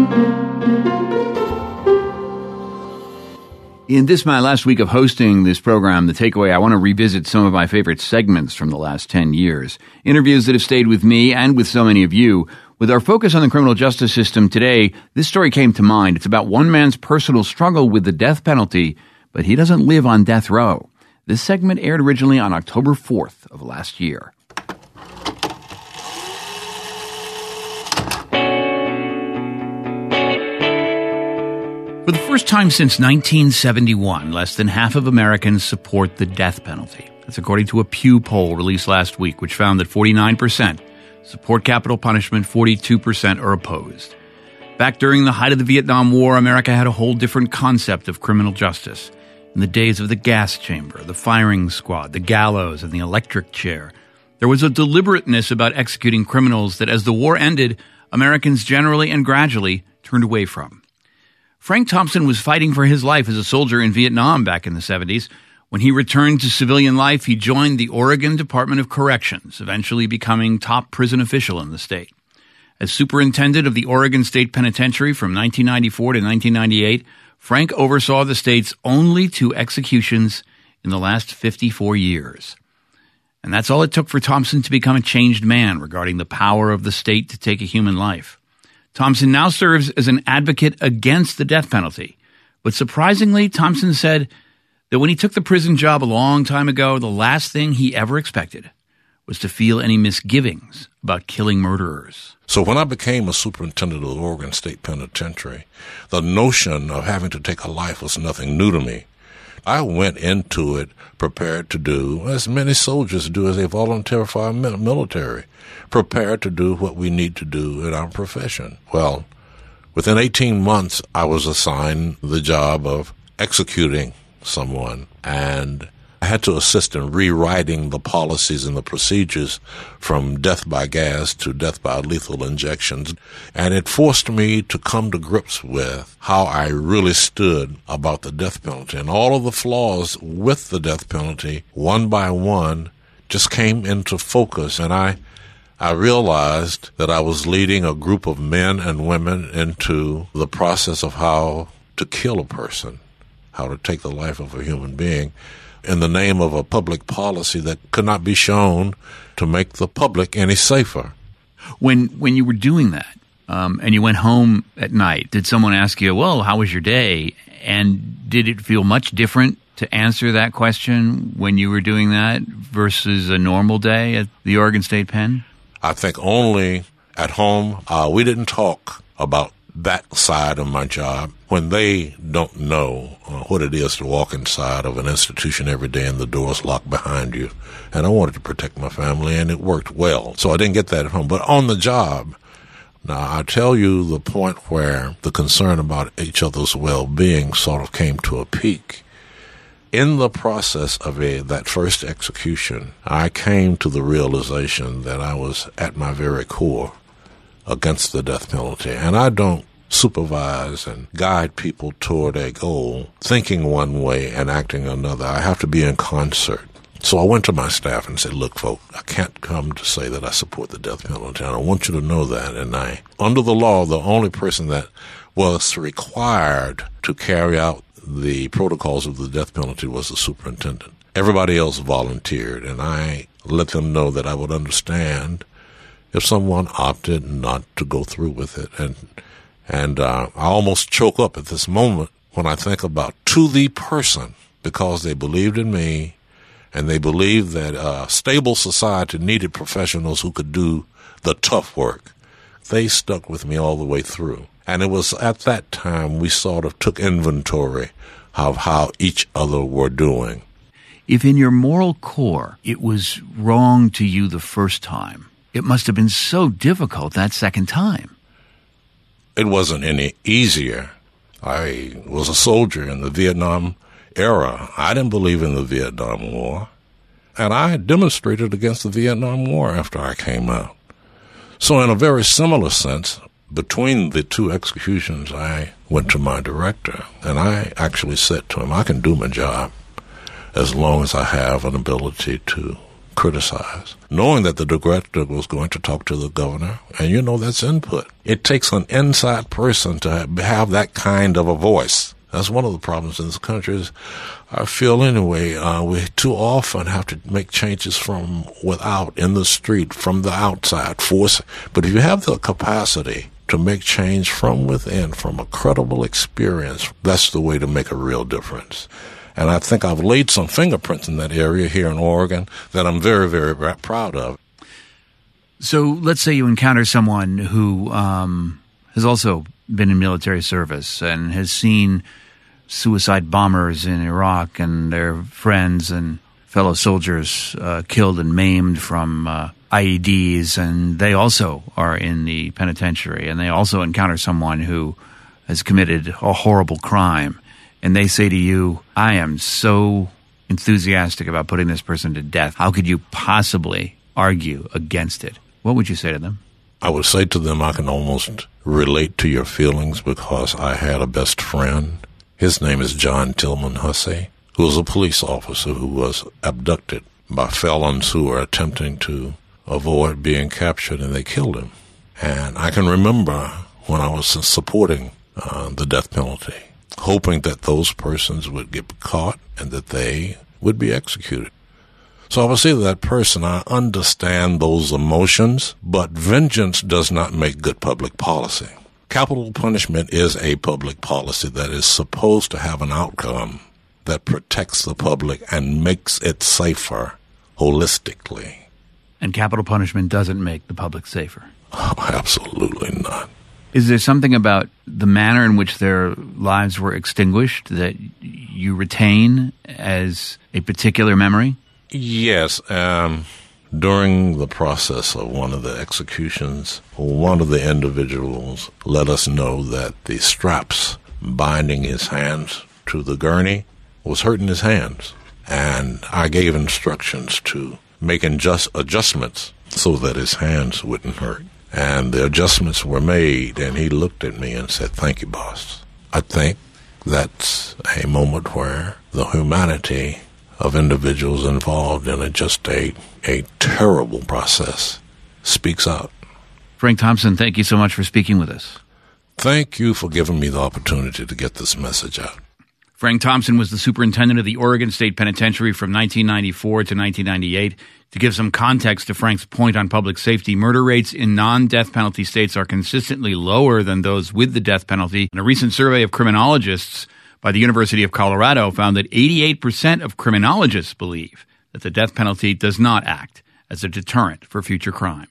In this, my last week of hosting this program, The Takeaway, I want to revisit some of my favorite segments from the last 10 years. Interviews that have stayed with me and with so many of you. With our focus on the criminal justice system today, this story came to mind. It's about one man's personal struggle with the death penalty, but he doesn't live on death row. This segment aired originally on October 4th of last year. For the first time since 1971, less than half of Americans support the death penalty. That's according to a Pew poll released last week, which found that 49% support capital punishment, 42% are opposed. Back during the height of the Vietnam War, America had a whole different concept of criminal justice. In the days of the gas chamber, the firing squad, the gallows, and the electric chair, there was a deliberateness about executing criminals that as the war ended, Americans generally and gradually turned away from. Frank Thompson was fighting for his life as a soldier in Vietnam back in the 70s. When he returned to civilian life, he joined the Oregon Department of Corrections, eventually becoming top prison official in the state. As superintendent of the Oregon State Penitentiary from 1994 to 1998, Frank oversaw the state's only 2 executions in the last 54 years. And that's all it took for Thompson to become a changed man regarding the power of the state to take a human life. Thompson now serves as an advocate against the death penalty. But surprisingly, Thompson said that when he took the prison job a long time ago, the last thing he ever expected was to feel any misgivings about killing murderers. So when I became a superintendent of the Oregon State Penitentiary, the notion of having to take a life was nothing new to me. I went into it prepared to do, as many soldiers do as they volunteer for our military, prepared to do what we need to do in our profession. Well, within 18 months, I was assigned the job of executing someone, and I had to assist in rewriting the policies and the procedures from death by gas to death by lethal injections. And it forced me to come to grips with how I really stood about the death penalty. And all of the flaws with the death penalty, one by one, just came into focus. And I realized that I was leading a group of men and women into the process of how to kill a person, how to take the life of a human being, in the name of a public policy that could not be shown to make the public any safer. When you were doing that, and you went home at night, did someone ask you, well, how was your day? And did it feel much different to answer that question when you were doing that versus a normal day at the Oregon State Pen? I think only at home. We didn't talk about that side of my job. When they don't know what it is to walk inside of an institution every day and the door's locked behind you. And I wanted to protect my family, and it worked well. So I didn't get that at home. But on the job, now I tell you the point where the concern about each other's well-being sort of came to a peak. In the process of that first execution, I came to the realization that I was at my very core against the death penalty. And I don't supervise and guide people toward a goal, thinking one way and acting another. I have to be in concert. So I went to my staff and said, look, folks, I can't come to say that I support the death penalty, and I want you to know that. And under the law, the only person that was required to carry out the protocols of the death penalty was the superintendent. Everybody else volunteered, and I let them know that I would understand if someone opted not to go through with it. And I almost choke up at this moment when I think about, to the person, because they believed in me and they believed that a stable society needed professionals who could do the tough work. They stuck with me all the way through. And it was at that time we sort of took inventory of how each other were doing. If in your moral core it was wrong to you the first time, it must have been so difficult that second time. It wasn't any easier. I was a soldier in the Vietnam era. I didn't believe in the Vietnam War. And I demonstrated against the Vietnam War after I came out. So in a very similar sense, between the two executions, I went to my director, and I actually said to him, I can do my job as long as I have an ability to criticize, knowing that the director was going to talk to the governor, and that's input. It takes an inside person to have that kind of a voice. That's one of the problems in this country is, I feel anyway, we too often have to make changes from without, in the street, from the outside, force. But if you have the capacity to make change from within, from a credible experience, that's the way to make a real difference. And I think I've laid some fingerprints in that area here in Oregon that I'm very, very proud of. So let's say you encounter someone who has also been in military service and has seen suicide bombers in Iraq and their friends and fellow soldiers killed and maimed from IEDs, and they also are in the penitentiary, and they also encounter someone who has committed a horrible crime. And they say to you, I am so enthusiastic about putting this person to death. How could you possibly argue against it? What would you say to them? I would say to them, I can almost relate to your feelings because I had a best friend. His name is John Tillman Hussey, who was a police officer who was abducted by felons who were attempting to avoid being captured, and they killed him. And I can remember when I was supporting the death penalty, hoping that those persons would get caught and that they would be executed. So I would say to that person, I understand those emotions, but vengeance does not make good public policy. Capital punishment is a public policy that is supposed to have an outcome that protects the public and makes it safer holistically. And capital punishment doesn't make the public safer? Oh, absolutely not. Is there something about the manner in which their lives were extinguished that you retain as a particular memory? Yes. During the process of one of the executions, one of the individuals let us know that the straps binding his hands to the gurney was hurting his hands. And I gave instructions to make adjustments so that his hands wouldn't hurt. And the adjustments were made, and he looked at me and said, "Thank you, boss." I think that's a moment where the humanity of individuals involved in just a terrible process speaks out. Frank Thompson, thank you so much for speaking with us. Thank you for giving me the opportunity to get this message out. Frank Thompson was the superintendent of the Oregon State Penitentiary from 1994 to 1998. To give some context to Frank's point on public safety, murder rates in non-death penalty states are consistently lower than those with the death penalty. And a recent survey of criminologists by the University of Colorado found that 88% of criminologists believe that the death penalty does not act as a deterrent for future crime.